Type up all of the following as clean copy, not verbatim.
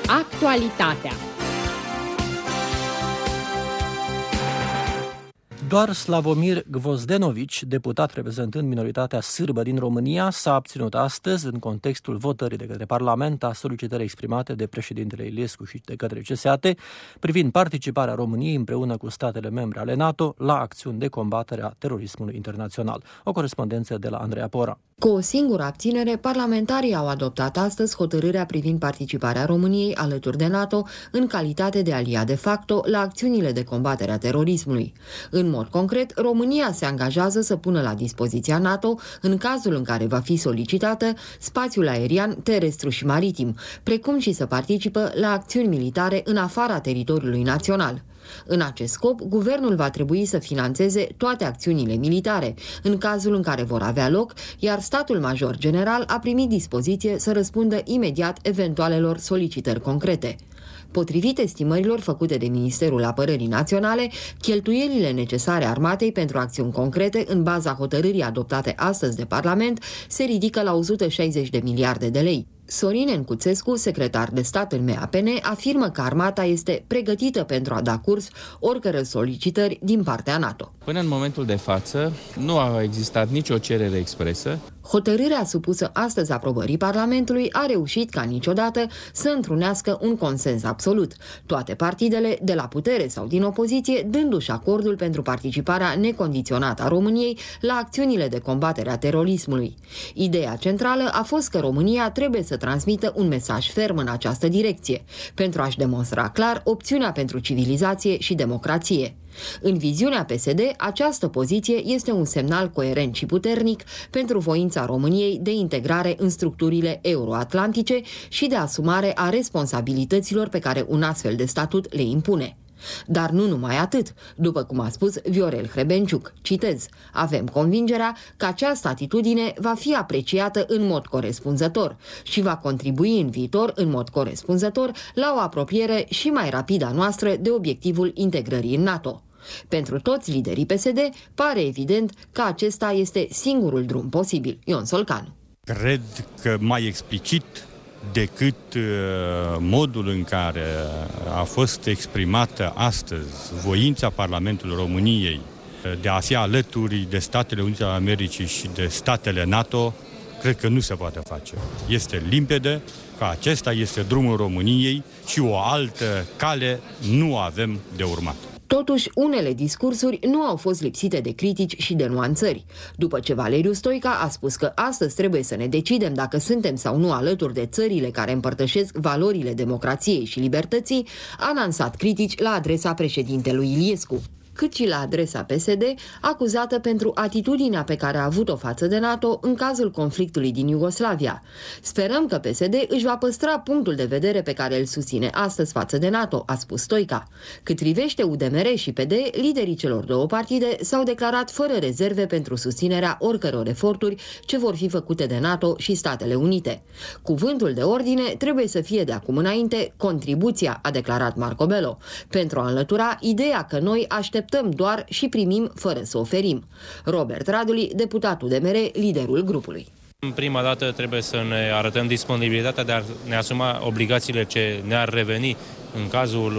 Actualitatea. Doar Slavomir Gvozdenovici, deputat reprezentând minoritatea sârbă din România, s-a abținut astăzi în contextul votării de către Parlament a solicitării exprimate de președintele Iliescu și de către CSAT privind participarea României împreună cu statele membre ale NATO la acțiuni de combatere a terorismului internațional. O corespondență de la Andreea Pora. Cu o singură abținere, parlamentarii au adoptat astăzi hotărârea privind participarea României alături de NATO în calitate de aliat de facto la acțiunile de combatere a terorismului. În mod concret, România se angajează să pună la dispoziția NATO, în cazul în care va fi solicitată, spațiul aerian, terestru și maritim, precum și să participă la acțiuni militare în afara teritoriului național. În acest scop, guvernul va trebui să finanțeze toate acțiunile militare, în cazul în care vor avea loc, iar statul major general a primit dispoziție să răspundă imediat eventualelor solicitări concrete. Potrivit estimărilor făcute de Ministerul Apărării Naționale, cheltuielile necesare armatei pentru acțiuni concrete în baza hotărârii adoptate astăzi de Parlament se ridică la 160 de miliarde de lei. Sorin Encuțescu, secretar de stat în MAPN, afirmă că armata este pregătită pentru a da curs oricăror solicitări din partea NATO. Până în momentul de față nu a existat nicio cerere expresă. Hotărârea supusă astăzi aprobării Parlamentului a reușit ca niciodată să întrunească un consens absolut. Toate partidele, de la putere sau din opoziție, dându-și acordul pentru participarea necondiționată a României la acțiunile de combatere a terorismului. Ideea centrală a fost că România trebuie să transmită un mesaj ferm în această direcție, pentru a-și demonstra clar opțiunea pentru civilizație și democrație. În viziunea PSD, această poziție este un semnal coerent și puternic pentru voința României de integrare în structurile euroatlantice și de asumare a responsabilităților pe care un astfel de statut le impune. Dar nu numai atât, după cum a spus Viorel Hrebenciuc, citez, avem convingerea că această atitudine va fi apreciată în mod corespunzător și va contribui în viitor în mod corespunzător la o apropiere și mai rapidă a noastră de obiectivul integrării în NATO. Pentru toți liderii PSD, pare evident că acesta este singurul drum posibil. Ion Solcanu. Cred că mai explicit decât modul în care a fost exprimată astăzi voința Parlamentului României de a fi alături de Statele Unite ale Americii și de statele NATO, cred că nu se poate face. Este limpede că acesta este drumul României și o altă cale nu avem de urmat. Totuși, unele discursuri nu au fost lipsite de critici și de nuanțări. După ce Valeriu Stoica a spus că astăzi trebuie să ne decidem dacă suntem sau nu alături de țările care împărtășesc valorile democrației și libertății, a lansat critici la adresa președintelui Iliescu, cât și la adresa PSD, acuzată pentru atitudinea pe care a avut-o față de NATO în cazul conflictului din Iugoslavia. Sperăm că PSD își va păstra punctul de vedere pe care îl susține astăzi față de NATO, a spus Stoica. Cât privește UDMR și PD, liderii celor două partide s-au declarat fără rezerve pentru susținerea oricăror eforturi ce vor fi făcute de NATO și Statele Unite. Cuvântul de ordine trebuie să fie de acum înainte contribuția, a declarat Marco Bello, pentru a înlătura ideea că noi așteptăm doar și primim fără să oferim. Robert Raduli, deputat UDMR, liderul grupului. În prima dată trebuie să ne arătăm disponibilitatea de a ne asuma obligațiile ce ne-ar reveni în cazul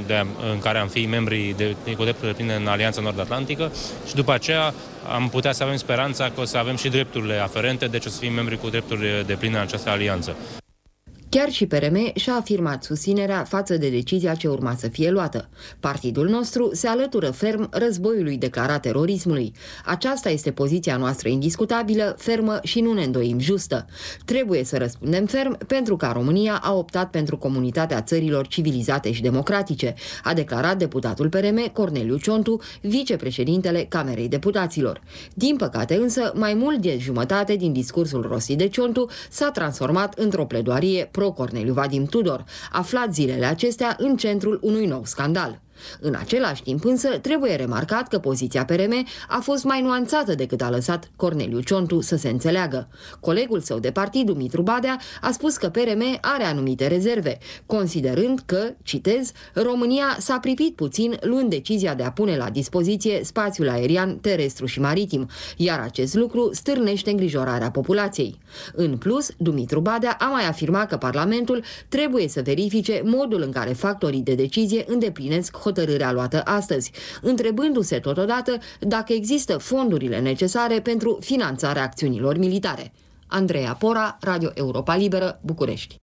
în care am fi membri cu drepturi depline în Alianța Nord-Atlantică și după aceea am putea să avem speranța că o să avem și drepturile aferente, deci o să fim membri cu drepturi depline în această alianță. Chiar și PRM și-a afirmat susținerea față de decizia ce urma să fie luată. Partidul nostru se alătură ferm războiului declarat terorismului. Aceasta este poziția noastră indiscutabilă, fermă și nu ne îndoim justă. Trebuie să răspundem ferm pentru că România a optat pentru comunitatea țărilor civilizate și democratice, a declarat deputatul PRM Corneliu Ciontu, vicepreședintele Camerei Deputaților. Din păcate însă, mai mult de jumătate din discursul rostit de Ciontu s-a transformat într-o pledoarie pro-Corneliu Vadim Tudor, aflat zilele acestea în centrul unui nou scandal. În același timp însă trebuie remarcat că poziția PRM a fost mai nuanțată decât a lăsat Corneliu Ciontu să se înțeleagă. Colegul său de partid, Dumitru Badea, a spus că PRM are anumite rezerve, considerând că, citez, România s-a pripit puțin luând decizia de a pune la dispoziție spațiul aerian, terestru și maritim, iar acest lucru stârnește îngrijorarea populației. În plus, Dumitru Badea a mai afirmat că Parlamentul trebuie să verifice modul în care factorii de decizie îndeplinesc hotărârea luată astăzi, întrebându-se totodată dacă există fondurile necesare pentru finanțarea acțiunilor militare. Andreea Pora, Radio Europa Liberă, București.